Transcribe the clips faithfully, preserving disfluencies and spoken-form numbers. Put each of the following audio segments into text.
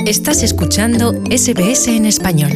Estás escuchando S B S en español.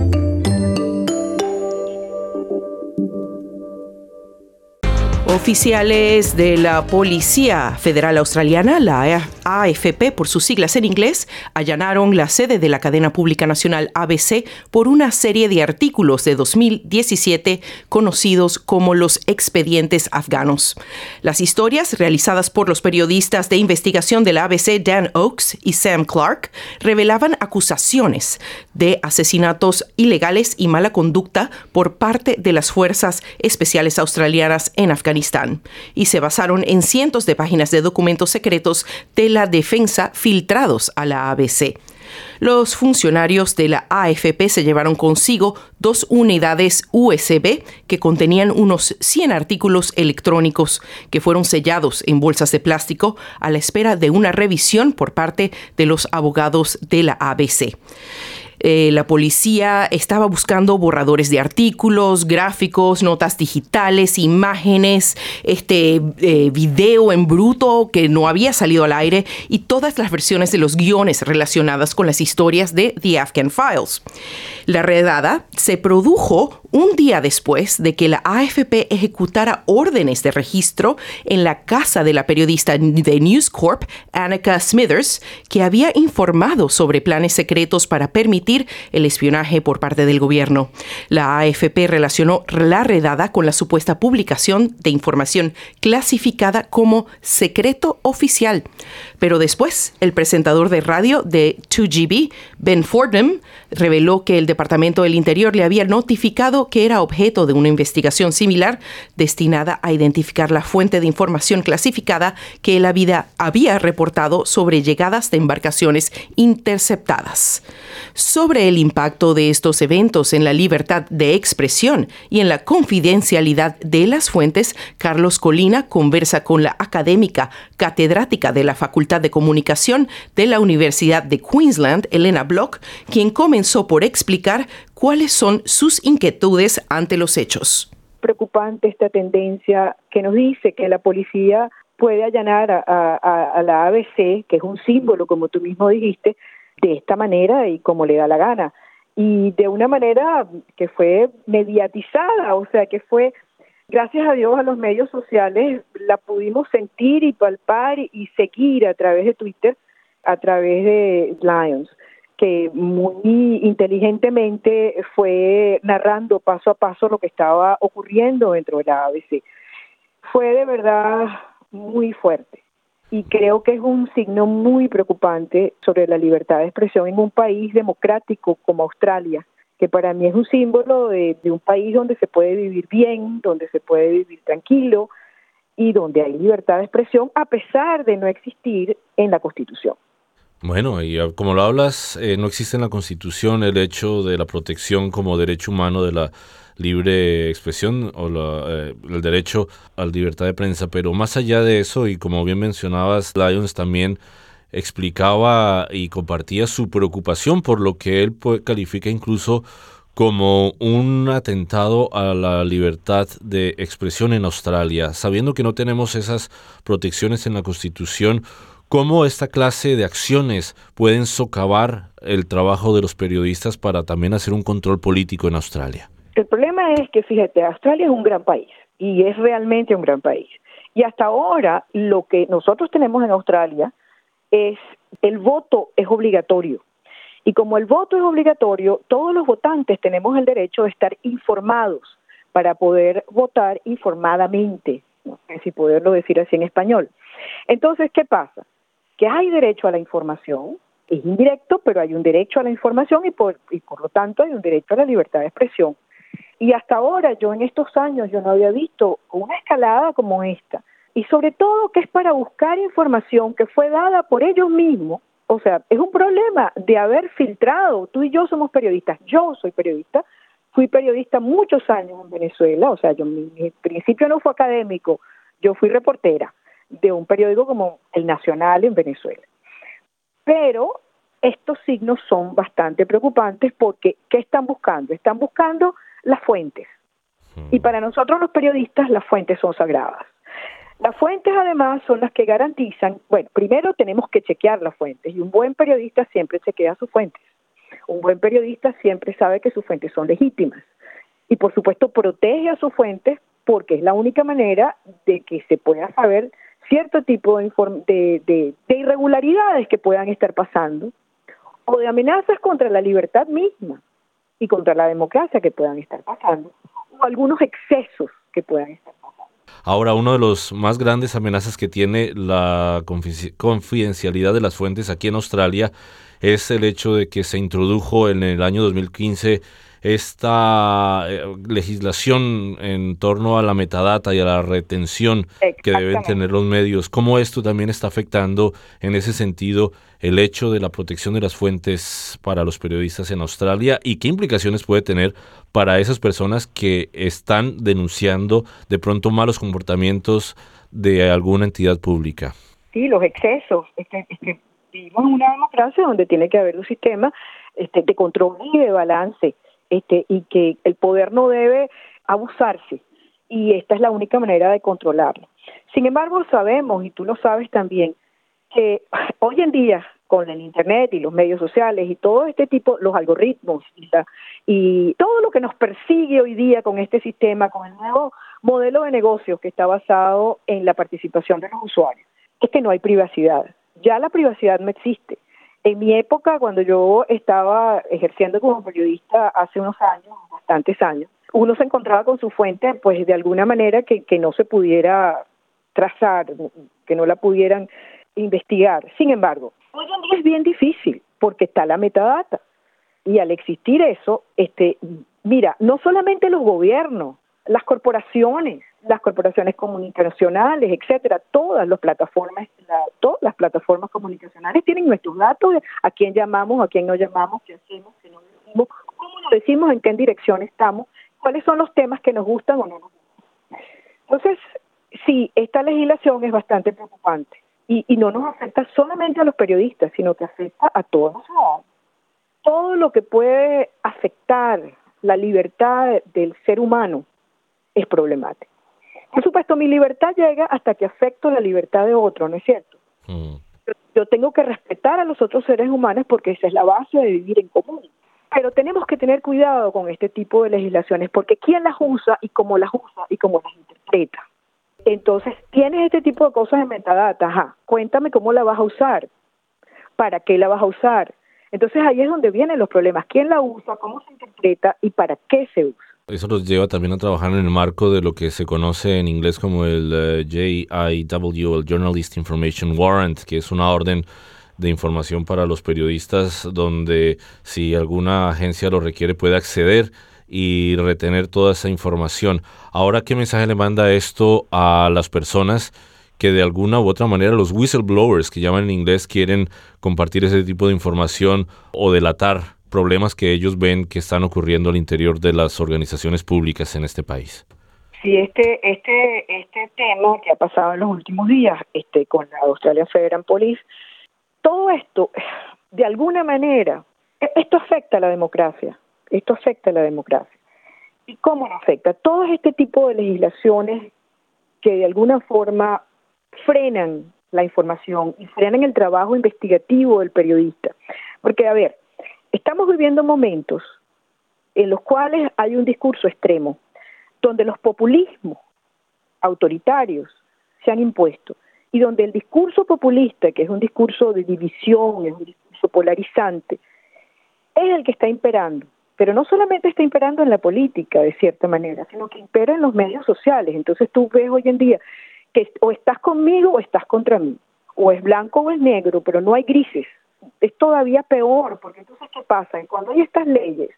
Oficiales de la Policía Federal Australiana, la A F P por sus siglas en inglés, allanaron la sede de la cadena pública nacional A B C por una serie de artículos de dos mil diecisiete conocidos como los expedientes afganos. Las historias, realizadas por los periodistas de investigación de la A B C Dan Oakes y Sam Clark, revelaban acusaciones de asesinatos ilegales y mala conducta por parte de las fuerzas especiales australianas en Afganistán, y se basaron en cientos de páginas de documentos secretos de la defensa filtrados a la A B C. Los funcionarios de la A F P se llevaron consigo dos unidades U S B que contenían unos cien artículos electrónicos que fueron sellados en bolsas de plástico a la espera de una revisión por parte de los abogados de la A B C. Eh, la policía estaba buscando borradores de artículos, gráficos, notas digitales, imágenes, este eh, video en bruto que no había salido al aire y todas las versiones de los guiones relacionadas con las historias de The Afghan Files. La redada se produjo un día después de que la A F P ejecutara órdenes de registro en la casa de la periodista de News Corp, Annika Smithers, que había informado sobre planes secretos para permitir el espionaje por parte del gobierno. La A F P relacionó la redada con la supuesta publicación de información clasificada como secreto oficial. Pero después, el presentador de radio de dos G B, Ben Fordham, reveló que el Departamento del Interior le había notificado que era objeto de una investigación similar destinada a identificar la fuente de información clasificada que él había, había reportado sobre llegadas de embarcaciones interceptadas. Sobre el impacto de estos eventos en la libertad de expresión y en la confidencialidad de las fuentes, Carlos Colina conversa con la académica catedrática de la Facultad de Comunicación de la Universidad de Queensland, Elena Block, quien comenzó por explicar cuáles son sus inquietudes ante los hechos. Preocupante esta tendencia que nos dice que la policía puede allanar a, a, a la A B C, que es un símbolo, como tú mismo dijiste, de esta manera y como le da la gana. Y de una manera que fue mediatizada, o sea, que fue, gracias a Dios, a los medios sociales, la pudimos sentir y palpar y seguir a través de Twitter, a través de Lions, que muy inteligentemente fue narrando paso a paso lo que estaba ocurriendo dentro de la A B C. Fue de verdad muy fuerte. Y creo que es un signo muy preocupante sobre la libertad de expresión en un país democrático como Australia, que para mí es un símbolo de, de un país donde se puede vivir bien, donde se puede vivir tranquilo y donde hay libertad de expresión a pesar de no existir en la Constitución. Bueno, y como lo hablas, eh, no existe en la Constitución el hecho de la protección como derecho humano de la libre expresión o la, eh, el derecho a la libertad de prensa, pero más allá de eso, y como bien mencionabas, Lyons también explicaba y compartía su preocupación por lo que él pues, califica incluso como un atentado a la libertad de expresión en Australia, sabiendo que no tenemos esas protecciones en la Constitución. ¿Cómo esta clase de acciones pueden socavar el trabajo de los periodistas para también hacer un control político en Australia? El problema es que, fíjate, Australia es un gran país y es realmente un gran país. Y hasta ahora lo que nosotros tenemos en Australia es el voto es obligatorio. Y como el voto es obligatorio, todos los votantes tenemos el derecho de estar informados para poder votar informadamente, no sé si poderlo decir así en español. Entonces, ¿qué pasa? Que hay derecho a la información, es indirecto, pero hay un derecho a la información y por, y por lo tanto hay un derecho a la libertad de expresión. Y hasta ahora, yo en estos años, yo no había visto una escalada como esta. Y sobre todo que es para buscar información que fue dada por ellos mismos. O sea, es un problema de haber filtrado. Tú y yo somos periodistas. Yo soy periodista. Fui periodista muchos años en Venezuela. O sea, yo mi, mi principio no fue académico. Yo fui reportera de un periódico como El Nacional en Venezuela. Pero estos signos son bastante preocupantes porque ¿qué están buscando? Están buscando las fuentes. Y para nosotros los periodistas las fuentes son sagradas. Las fuentes, además, son las que garantizan, bueno, primero tenemos que chequear las fuentes, y un buen periodista siempre chequea sus fuentes. Un buen periodista siempre sabe que sus fuentes son legítimas. Y, por supuesto, protege a sus fuentes porque es la única manera de que se pueda saber cierto tipo de, inform- de, de, de irregularidades que puedan estar pasando o de amenazas contra la libertad misma y contra la democracia que puedan estar pasando, o algunos excesos que puedan estar pasando. Ahora, uno de los más grandes amenazas que tiene la confidencialidad de las fuentes aquí en Australia es el hecho de que se introdujo en el año dos mil quince esta eh, legislación en torno a la metadata y a la retención que deben tener los medios. ¿Cómo esto también está afectando en ese sentido el hecho de la protección de las fuentes para los periodistas en Australia y qué implicaciones puede tener para esas personas que están denunciando de pronto malos comportamientos de alguna entidad pública? Sí, los excesos. Este, este, vivimos en una democracia donde tiene que haber un sistema este, de control y de balance. Este, y que el poder no debe abusarse, y esta es la única manera de controlarlo. Sin embargo, sabemos, y tú lo sabes también, que hoy en día, con el Internet y los medios sociales y todo este tipo, los algoritmos y, la, y todo lo que nos persigue hoy día con este sistema, con el nuevo modelo de negocio que está basado en la participación de los usuarios, es que no hay privacidad. Ya la privacidad no existe. En mi época, cuando yo estaba ejerciendo como periodista hace unos años, bastantes años, uno se encontraba con su fuente, pues de alguna manera que, que no se pudiera trazar, que no la pudieran investigar. Sin embargo, hoy en día es bien difícil porque está la metadata. Y al existir eso, este, mira, no solamente los gobiernos, las corporaciones, las corporaciones comunicacionales, etcétera, todas las plataformas, la, todas las plataformas comunicacionales tienen nuestros datos de a quién llamamos, a quién no llamamos, qué hacemos, qué no decimos, cómo lo decimos, en qué dirección estamos, cuáles son los temas que nos gustan o no nos gustan. Entonces, sí, esta legislación es bastante preocupante y, y no nos afecta solamente a los periodistas, sino que afecta a todos los ciudadanos. Todo lo que puede afectar la libertad del ser humano es problemático. Por supuesto, mi libertad llega hasta que afecto la libertad de otro, ¿no es cierto? Mm. Yo, yo tengo que respetar a los otros seres humanos porque esa es la base de vivir en común. Pero tenemos que tener cuidado con este tipo de legislaciones porque quién las usa y cómo las usa y cómo las interpreta. Entonces, tienes este tipo de cosas en metadata, ajá, cuéntame cómo la vas a usar, para qué la vas a usar. Entonces, ahí es donde vienen los problemas. ¿Quién la usa? ¿Cómo se interpreta? ¿Y para qué se usa? Eso nos lleva también a trabajar en el marco de lo que se conoce en inglés como el uh, J I W, el Journalist Information Warrant, que es una orden de información para los periodistas donde si alguna agencia lo requiere puede acceder y retener toda esa información. Ahora, ¿qué mensaje le manda esto a las personas que de alguna u otra manera, los whistleblowers, que llaman en inglés, quieren compartir ese tipo de información o delatar problemas que ellos ven que están ocurriendo al interior de las organizaciones públicas en este país? Sí, este este este tema que ha pasado en los últimos días este con la Australian Federal Police, todo esto, de alguna manera, esto afecta a la democracia, esto afecta a la democracia. ¿Y cómo lo afecta? Todo este tipo de legislaciones que de alguna forma frenan la información y frenan el trabajo investigativo del periodista. Porque, a ver, estamos viviendo momentos en los cuales hay un discurso extremo, donde los populismos autoritarios se han impuesto y donde el discurso populista, que es un discurso de división, es un discurso polarizante, es el que está imperando. Pero no solamente está imperando en la política, de cierta manera, sino que impera en los medios sociales. Entonces tú ves hoy en día que o estás conmigo o estás contra mí, o es blanco o es negro, pero no hay grises. Es todavía peor, porque entonces, ¿qué pasa? Cuando hay estas leyes,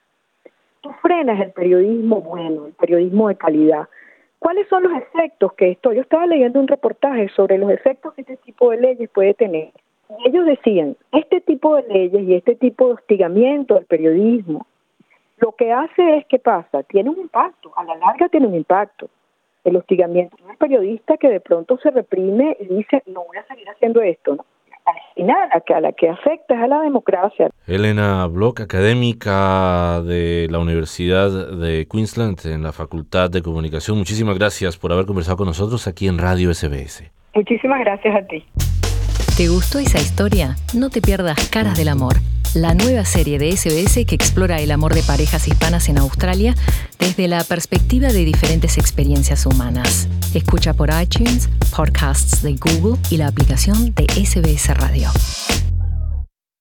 tú frenas el periodismo bueno, el periodismo de calidad. ¿Cuáles son los efectos que esto? Yo estaba leyendo un reportaje sobre los efectos que este tipo de leyes puede tener. Y ellos decían, este tipo de leyes y este tipo de hostigamiento al periodismo, lo que hace es, ¿qué pasa? Tiene un impacto, a la larga tiene un impacto. El hostigamiento de un periodista que de pronto se reprime y dice, no voy a seguir haciendo esto, ¿no? al final a, que, a la que afecta es a la democracia. Elena Bloch, académica de la Universidad de Queensland en la Facultad de Comunicación, muchísimas gracias por haber conversado con nosotros aquí en Radio S B S. Muchísimas gracias a ti. ¿Te gustó esa historia? No te pierdas Caras del Amor, la nueva serie de S B S que explora el amor de parejas hispanas en Australia desde la perspectiva de diferentes experiencias humanas. Escucha por iTunes, podcasts de Google y la aplicación de S B S Radio.